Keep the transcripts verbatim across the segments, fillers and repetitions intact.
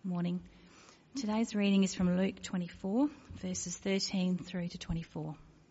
Morning. Today's reading is from Luke twenty-four, verses thirteen through to twenty-four.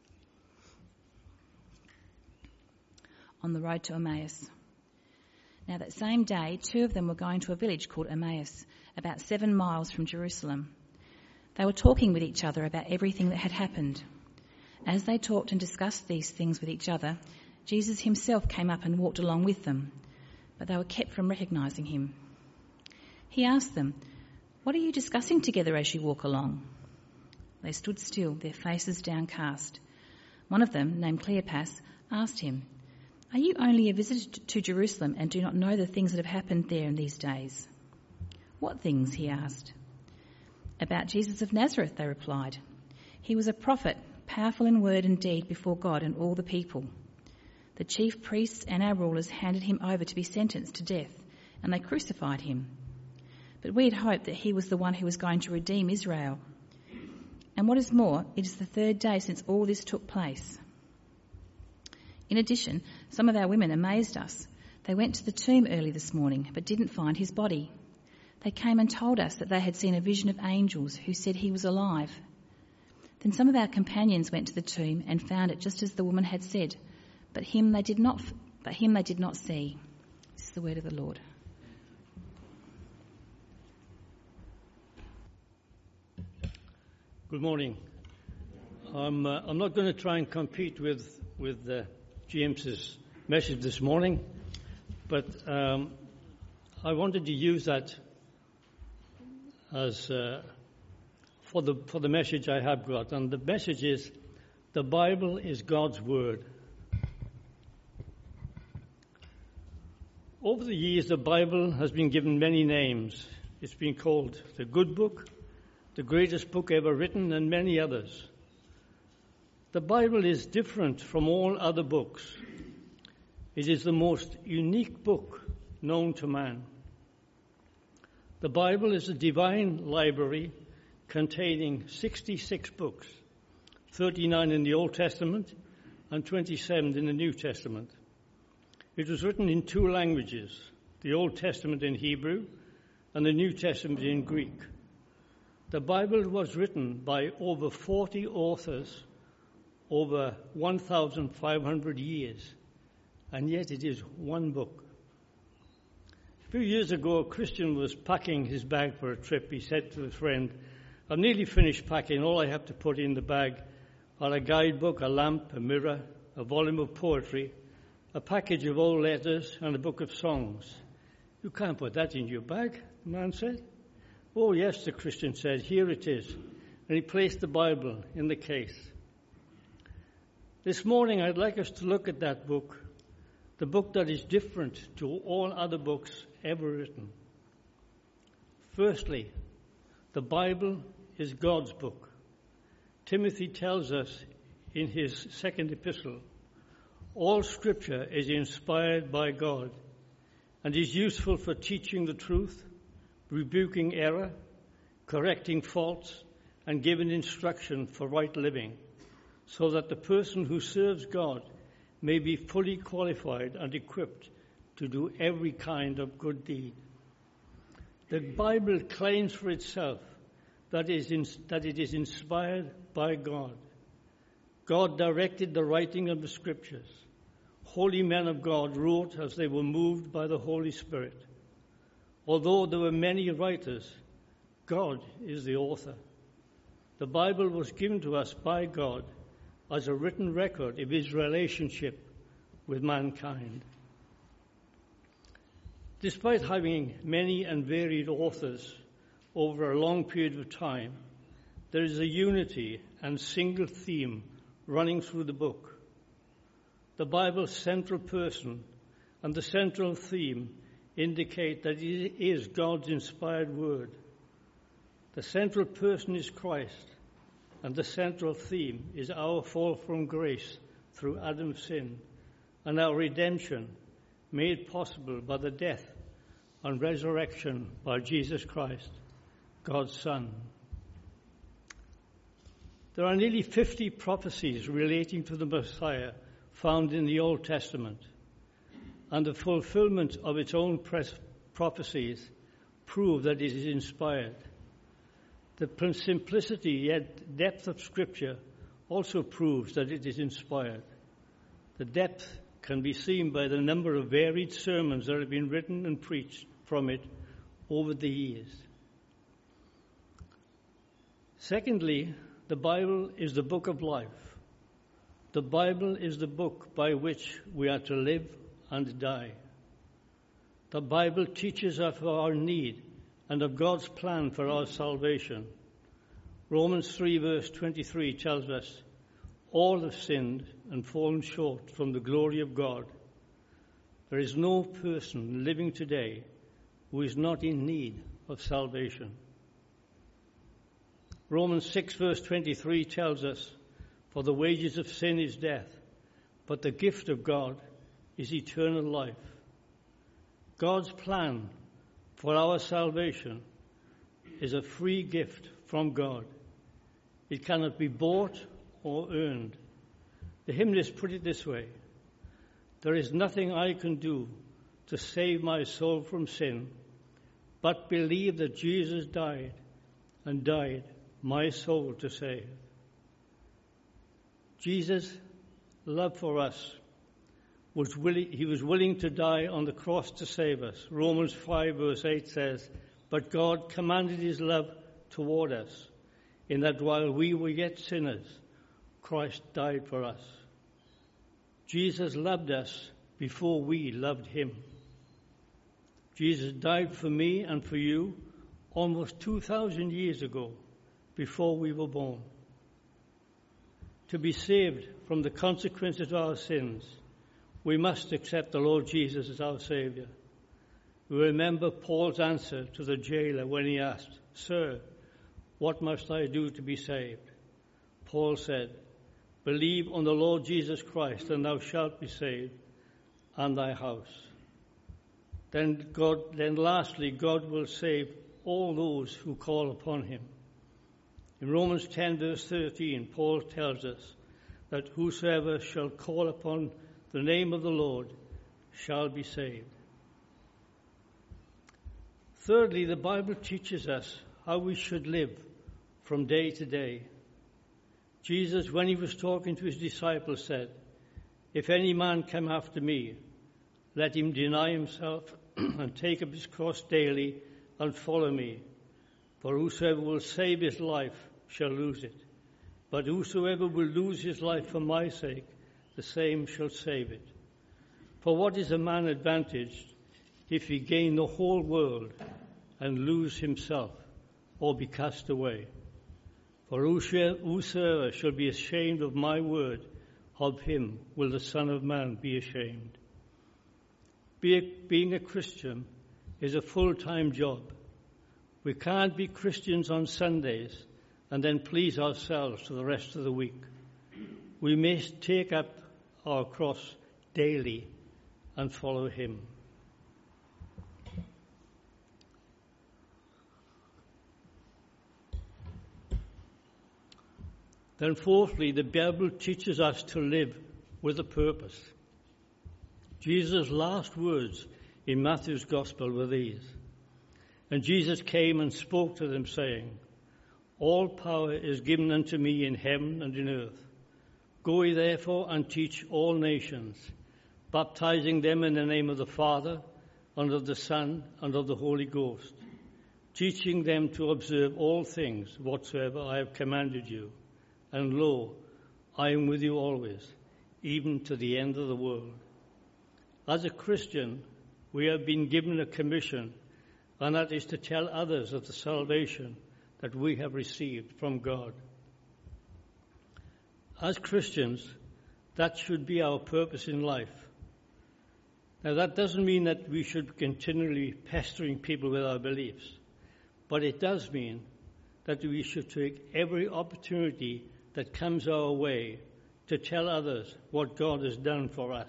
On the road to Emmaus. Now that same day, two of them were going to a village called Emmaus, about seven miles from Jerusalem. They were talking with each other about everything that had happened. As they talked and discussed these things with each other, Jesus himself came up and walked along with them, but they were kept from recognising him. He asked them, "What are you discussing together as you walk along?" They stood still, their faces downcast. One of them, named Cleopas, asked him, "Are you only a visitor to Jerusalem and do not know the things that have happened there in these days?" "What things?" he asked. "About Jesus of Nazareth," they replied. "He was a prophet, powerful in word and deed before God and all the people. The chief priests and our rulers handed him over to be sentenced to death, and they crucified him. But we had hoped that he was the one who was going to redeem Israel. And what is more, it is the third day since all this took place. In addition, some of our women amazed us. They went to the tomb early this morning, but didn't find his body. They came and told us that they had seen a vision of angels who said he was alive. Then some of our companions went to the tomb and found it just as the woman had said, but him they did not, but him they did not see." This is the word of the Lord. Good morning. I'm, uh, I'm not going to try and compete with with uh, James's message this morning, but um, I wanted to use that as uh, for the for the message I have got, and the message is: the Bible is God's word. Over the years, the Bible has been given many names. It's been called the Good Book, the greatest book ever written, and many others. The Bible is different from all other books. It is the most unique book known to man. The Bible is a divine library containing sixty-six books, thirty-nine in the Old Testament and twenty-seven in the New Testament. It was written in two languages, the Old Testament in Hebrew and the New Testament in Greek. The Bible was written by over forty authors over one thousand five hundred years, and yet it is one book. A few years ago, a Christian was packing his bag for a trip. He said to his friend, "I've nearly finished packing. All I have to put in the bag are a guidebook, a lamp, a mirror, a volume of poetry, a package of old letters, and a book of songs." "You can't put that in your bag," the man said. "Oh, yes," the Christian said, "here it is." And he placed the Bible in the case. This morning, I'd like us to look at that book, the book that is different to all other books ever written. Firstly, the Bible is God's book. Timothy tells us in his second epistle, all Scripture is inspired by God and is useful for teaching the truth, rebuking error, correcting faults, and giving instruction for right living, so that the person who serves God may be fully qualified and equipped to do every kind of good deed. The Bible claims for itself that, is in, that it is inspired by God. God directed the writing of the Scriptures. Holy men of God wrote as they were moved by the Holy Spirit. Although there were many writers, God is the author. The Bible was given to us by God as a written record of his relationship with mankind. Despite having many and varied authors over a long period of time, there is a unity and single theme running through the book. The Bible's central person and the central theme indicate that it is God's inspired word. The central person is Christ, and the central theme is our fall from grace through Adam's sin and our redemption made possible by the death and resurrection by Jesus Christ, God's Son. There are nearly fifty prophecies relating to the Messiah found in the Old Testament, and the fulfillment of its own prophecies prove that it is inspired. The simplicity yet depth of Scripture also proves that it is inspired. The depth can be seen by the number of varied sermons that have been written and preached from it over the years. Secondly, the Bible is the book of life. The Bible is the book by which we are to live and die. The Bible teaches us of our need and of God's plan for our salvation. Romans three verse twenty-three tells us, all have sinned and fallen short from the glory of God. There is no person living today who is not in need of salvation. Romans six verse twenty-three tells us, for the wages of sin is death, but the gift of God is eternal life. God's plan for our salvation is a free gift from God. It cannot be bought or earned. The hymnist put it this way, there is nothing I can do to save my soul from sin, but believe that Jesus died and died my soul to save. Jesus' love for us was willing, he was willing to die on the cross to save us. Romans five verse eight says, but God commanded his love toward us, in that while we were yet sinners, Christ died for us. Jesus loved us before we loved him. Jesus died for me and for you almost two thousand years ago, before we were born. To be saved from the consequences of our sins, we must accept the Lord Jesus as our Savior. We remember Paul's answer to the jailer when he asked, Sir, what must I do to be saved? Paul said, believe on the Lord Jesus Christ, and thou shalt be saved, and thy house. Then God, then lastly, God will save all those who call upon him. In Romans ten verse thirteen, Paul tells us that whosoever shall call upon the name of the Lord shall be saved. Thirdly, the Bible teaches us how we should live from day to day. Jesus, when he was talking to his disciples, said, if any man come after me, let him deny himself and take up his cross daily and follow me. For whosoever will save his life shall lose it. But whosoever will lose his life for my sake, the same shall save it. For what is a man advantaged if he gain the whole world and lose himself or be cast away? For whosoever shall be ashamed of my word, of him will the Son of Man be ashamed. Being a Christian is a full-time job. We can't be Christians on Sundays and then please ourselves for the rest of the week. We must take up our cross daily and follow him. Then fourthly, the Bible teaches us to live with a purpose. Jesus' last words in Matthew's Gospel were these. And Jesus came and spoke to them, saying, all power is given unto me in heaven and in earth. Go ye therefore and teach all nations, baptizing them in the name of the Father, and of the Son, and of the Holy Ghost, teaching them to observe all things whatsoever I have commanded you. And lo, I am with you always, even to the end of the world. As a Christian, we have been given a commission, and that is to tell others of the salvation that we have received from God. As Christians, that should be our purpose in life. Now, that doesn't mean that we should be continually pestering people with our beliefs, but it does mean that we should take every opportunity that comes our way to tell others what God has done for us.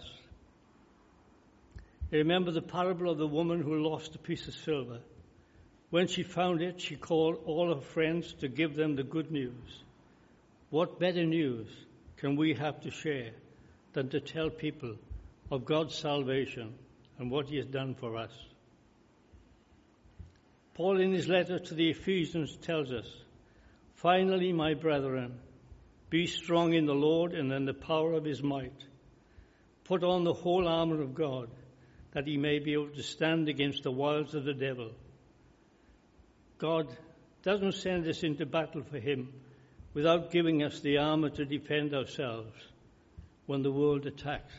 You remember the parable of the woman who lost a piece of silver. When she found it, she called all her friends to give them the good news. What better news can we have to share than to tell people of God's salvation and what he has done for us? Paul, in his letter to the Ephesians, tells us, "Finally, my brethren, be strong in the Lord and in the power of his might. Put on the whole armor of God, that he may be able to stand against the wiles of the devil." God doesn't send us into battle for him without giving us the armor to defend ourselves when the world attacks.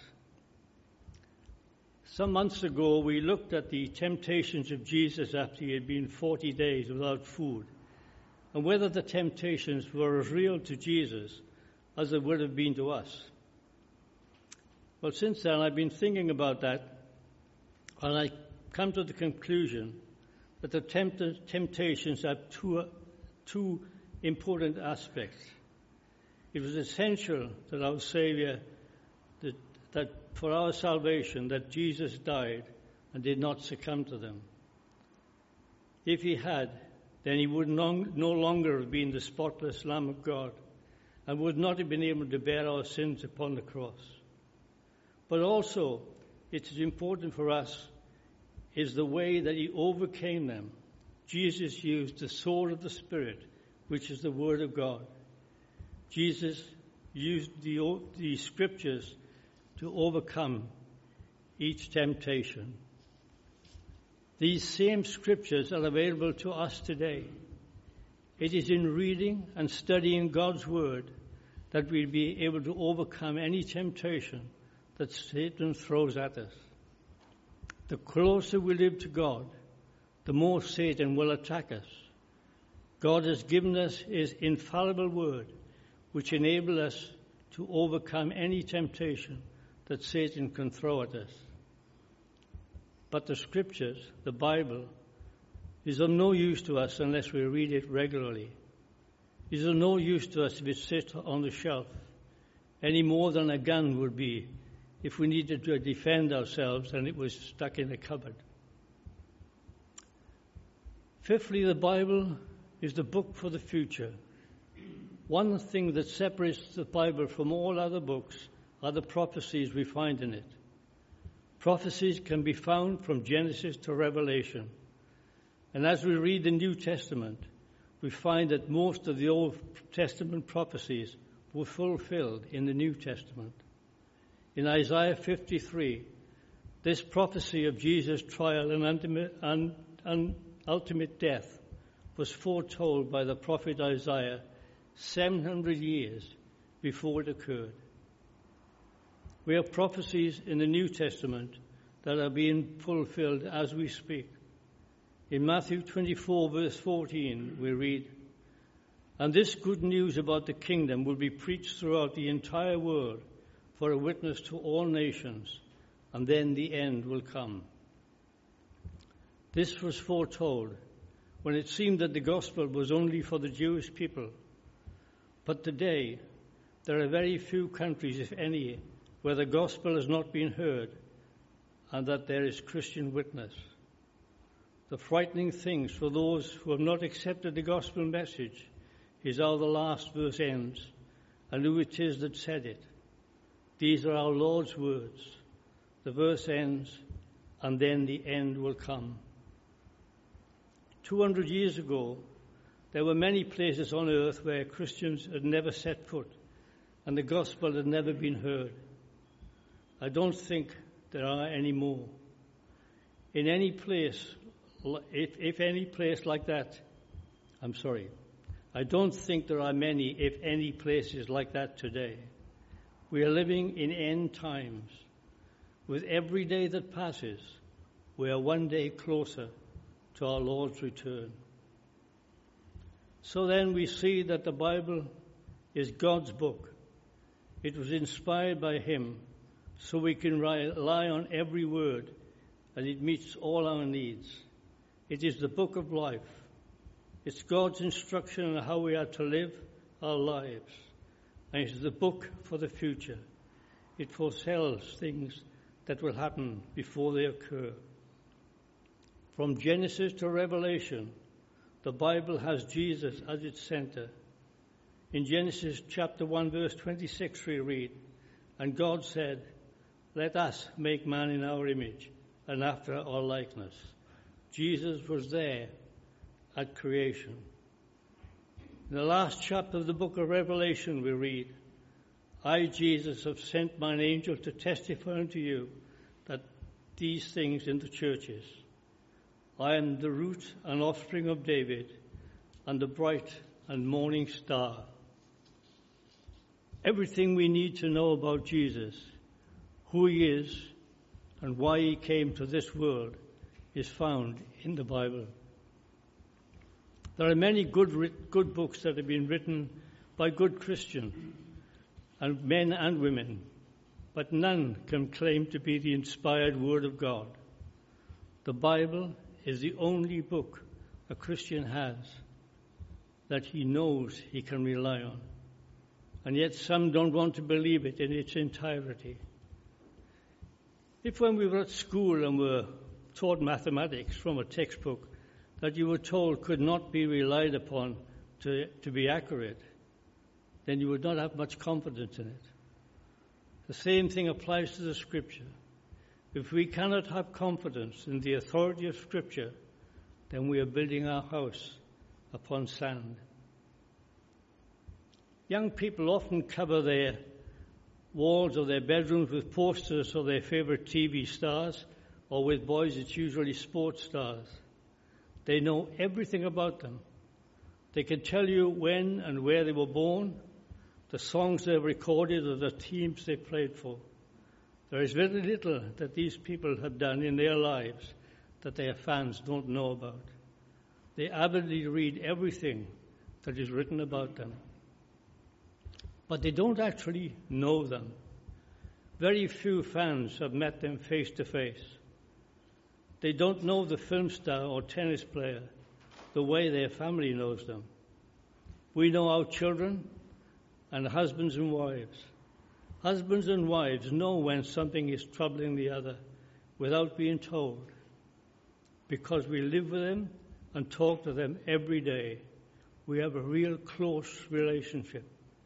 Some months ago, we looked at the temptations of Jesus after he had been forty days without food, and whether the temptations were as real to Jesus as they would have been to us. Well, since then, I've been thinking about that, and I come to the conclusion that the tempt- temptations have two, two important aspects. It was essential that our Savior, that, that for our salvation, that Jesus died and did not succumb to them. If he had, then he would non, no longer have been the spotless Lamb of God and would not have been able to bear our sins upon the cross. But also, it is important for us is the way that he overcame them. Jesus used the sword of the Spirit, which is the Word of God. Jesus used the, the Scriptures to overcome each temptation. These same Scriptures are available to us today. It is in reading and studying God's Word that we'll be able to overcome any temptation that Satan throws at us. The closer we live to God, the more Satan will attack us. God has given us his infallible word, which enables us to overcome any temptation that Satan can throw at us. But the Scriptures, the Bible, is of no use to us unless we read it regularly. It is of no use to us if it sits on the shelf, any more than a gun would be if we needed to defend ourselves and it was stuck in a cupboard. Fifthly, the Bible is the book for the future. One thing that separates the Bible from all other books are the prophecies we find in it. Prophecies can be found from Genesis to Revelation. And as we read the New Testament, we find that most of the Old Testament prophecies were fulfilled in the New Testament. In Isaiah fifty-three, this prophecy of Jesus' trial and ultimate, and, and ultimate death was foretold by the prophet Isaiah seven hundred years before it occurred. We have prophecies in the New Testament that are being fulfilled as we speak. In Matthew twenty-four, verse fourteen, we read, "And this good news about the kingdom will be preached throughout the entire world for a witness to all nations, and then the end will come." This was foretold when it seemed that the gospel was only for the Jewish people. But today, there are very few countries, if any, where the gospel has not been heard and that there is Christian witness. The frightening things for those who have not accepted the gospel message is how the last verse ends and who it is that said it. These are our Lord's words. The verse ends, "And then the end will come." Two hundred years ago, there were many places on earth where Christians had never set foot and the gospel had never been heard. I don't think there are any more. In any place, if, if any place like that, I'm sorry, I don't think there are many, if any, places like that today. We are living in end times. With every day that passes, we are one day closer to our Lord's return. So then we see that the Bible is God's book. It was inspired by him, so we can rely on every word, and it meets all our needs. It is the book of life. It's God's instruction on how we are to live our lives. And it is the book for the future. It foretells things that will happen before they occur. From Genesis to Revelation, the Bible has Jesus as its center. In Genesis chapter one, verse twenty-six, we read, "And God said, let us make man in our image and after our likeness." Jesus was there at creation. In the last chapter of the book of Revelation we read, I, Jesus, have sent mine angel to testify unto you that these things in the churches. I am the root and offspring of David, and the bright and morning star. Everything we need to know about Jesus, who he is, and why he came to this world is found in the Bible. There are many good, good books that have been written by good Christians, and men and women, but none can claim to be the inspired Word of God. The Bible is the only book a Christian has that he knows he can rely on. And yet some don't want to believe it in its entirety. If when we were at school and were taught mathematics from a textbook that you were told could not be relied upon to, to be accurate, then you would not have much confidence in it. The same thing applies to the Scripture. If we cannot have confidence in the authority of Scripture, then we are building our house upon sand. Young people often cover their walls of their bedrooms with posters of their favorite T V stars, or with boys it's usually sports stars. They know everything about them. They can tell you when and where they were born, the songs they recorded, or the teams they played for. There is very little that these people have done in their lives that their fans don't know about. They avidly read everything that is written about them. But they don't actually know them. Very few fans have met them face to face. They don't know the film star or tennis player the way their family knows them. We know our children and husbands and wives. Husbands and wives know when something is troubling the other without being told, because we live with them and talk to them every day. We have a real close relationship.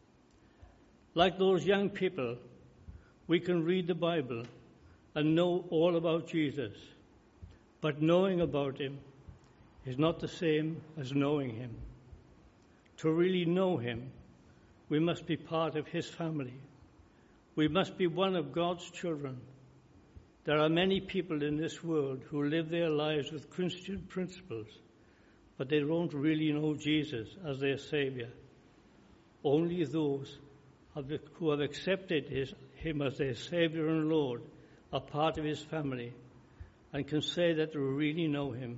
Like those young people, we can read the Bible and know all about Jesus, but knowing about him is not the same as knowing him. To really know him, we must be part of his family. We must be one of God's children. There are many people in this world who live their lives with Christian principles, but they don't really know Jesus as their Savior. Only those who have accepted his, him as their Savior and Lord are part of his family and can say that they really know him.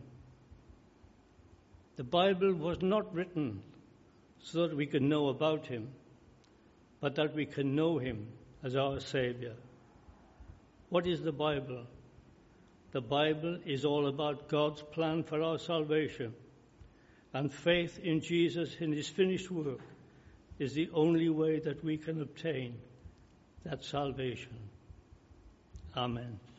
The Bible was not written so that we can know about him, but that we can know him as our Savior. What is the Bible? The Bible is all about God's plan for our salvation, and faith in Jesus in his finished work is the only way that we can obtain that salvation. Amen.